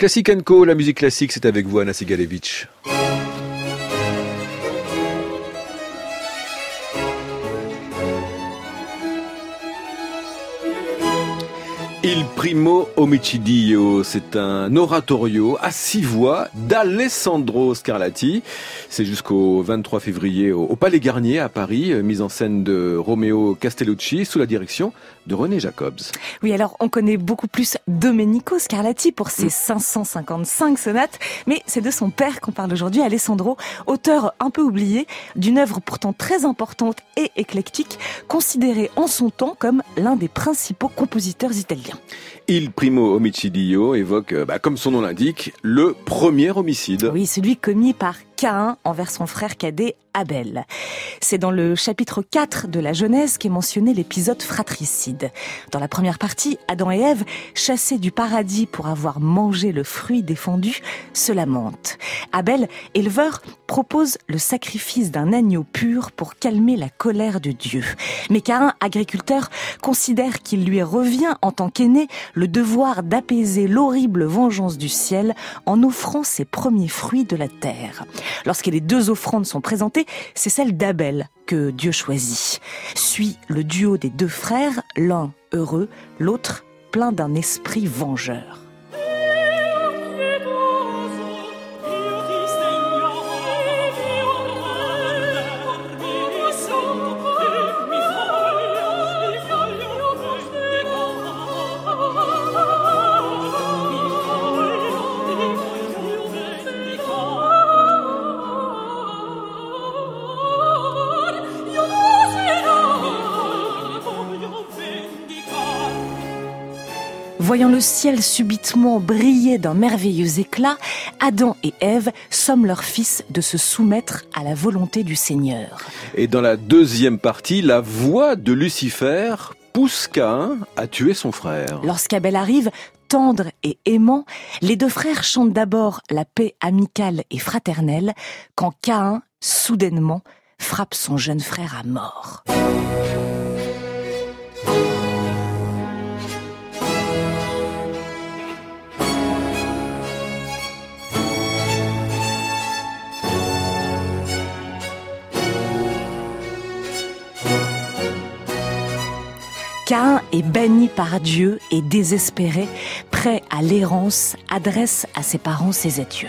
Classic & Co, la musique classique, c'est avec vous, Anna Sigalevitch. Il primo omicidio, c'est un oratorio à 6 voix d'Alessandro Scarlatti. C'est jusqu'au 23 février au Palais Garnier à Paris, mise en scène de Romeo Castellucci sous la direction de René Jacobs. Oui, alors on connaît beaucoup plus Domenico Scarlatti pour ses 555 sonates, mais c'est de son père qu'on parle aujourd'hui, Alessandro, auteur un peu oublié d'une œuvre pourtant très importante et éclectique, considéré en son temps comme l'un des principaux compositeurs italiens. Il primo omicidio évoque, comme son nom l'indique, le premier homicide. Oui, celui commis par Caïn envers son frère cadet Abel. C'est dans le chapitre 4 de la Genèse qu'est mentionné l'épisode fratricide. Dans la première partie, Adam et Ève, chassés du paradis pour avoir mangé le fruit défendu, se lamentent. Abel, éleveur, propose le sacrifice d'un agneau pur pour calmer la colère de Dieu. Mais Caïn, agriculteur, considère qu'il lui revient en tant qu'aîné le devoir d'apaiser l'horrible vengeance du ciel en offrant ses premiers fruits de la terre. Lorsque les deux offrandes sont présentées, c'est celle d'Abel que Dieu choisit. Suit le duo des deux frères, l'un heureux, l'autre plein d'un esprit vengeur. Voyant le ciel subitement briller d'un merveilleux éclat, Adam et Ève somment leur fils de se soumettre à la volonté du Seigneur. Et dans la deuxième partie, la voix de Lucifer pousse Caïn à tuer son frère. Lorsqu'Abel arrive, tendre et aimant, les deux frères chantent d'abord la paix amicale et fraternelle, quand Caïn, soudainement, frappe son jeune frère à mort. Caïn est banni par Dieu et désespéré, prêt à l'errance, adresse à ses parents ses adieux.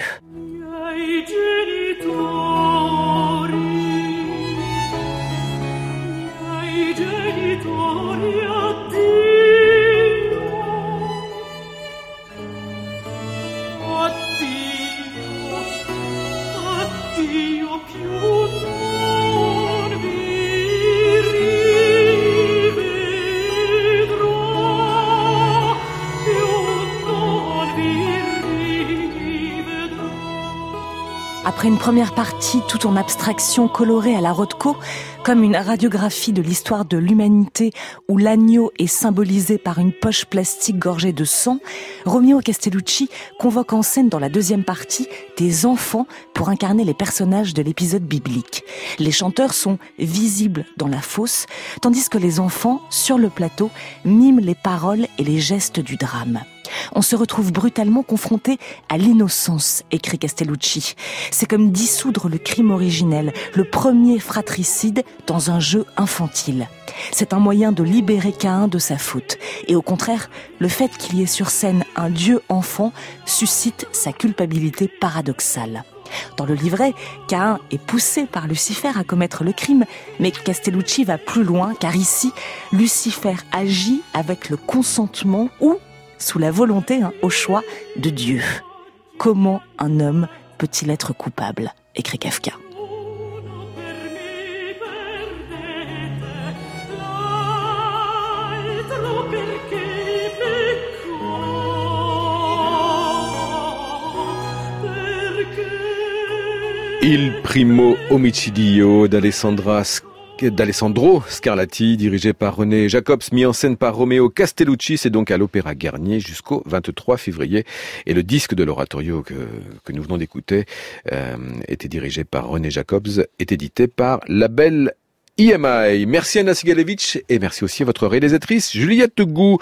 Après une première partie tout en abstraction colorée à la Rothko, comme une radiographie de l'histoire de l'humanité où l'agneau est symbolisé par une poche plastique gorgée de sang, Romeo Castellucci convoque en scène dans la deuxième partie des enfants pour incarner les personnages de l'épisode biblique. Les chanteurs sont visibles dans la fosse, tandis que les enfants, sur le plateau, miment les paroles et les gestes du drame. On se retrouve brutalement confronté à l'innocence, écrit Castellucci. C'est comme dissoudre le crime originel, le premier fratricide dans un jeu infantile. C'est un moyen de libérer Caïn de sa faute. Et au contraire, le fait qu'il y ait sur scène un Dieu enfant suscite sa culpabilité paradoxale. Dans le livret, Caïn est poussé par Lucifer à commettre le crime, mais Castellucci va plus loin, car ici, Lucifer agit avec le consentement ou sous la volonté, au choix de Dieu. Comment un homme peut-il être coupable, écrit Kafka. Il primo omicidio d'Alessandro Scarlatti, dirigé par René Jacobs, mis en scène par Romeo Castellucci. C'est donc à l'Opéra Garnier jusqu'au 23 février. Et le disque de l'oratorio que nous venons d'écouter était dirigé par René Jacobs, est édité par Label EMI. Merci Anna Sigalevitch et merci aussi à votre réalisatrice Juliette Gou.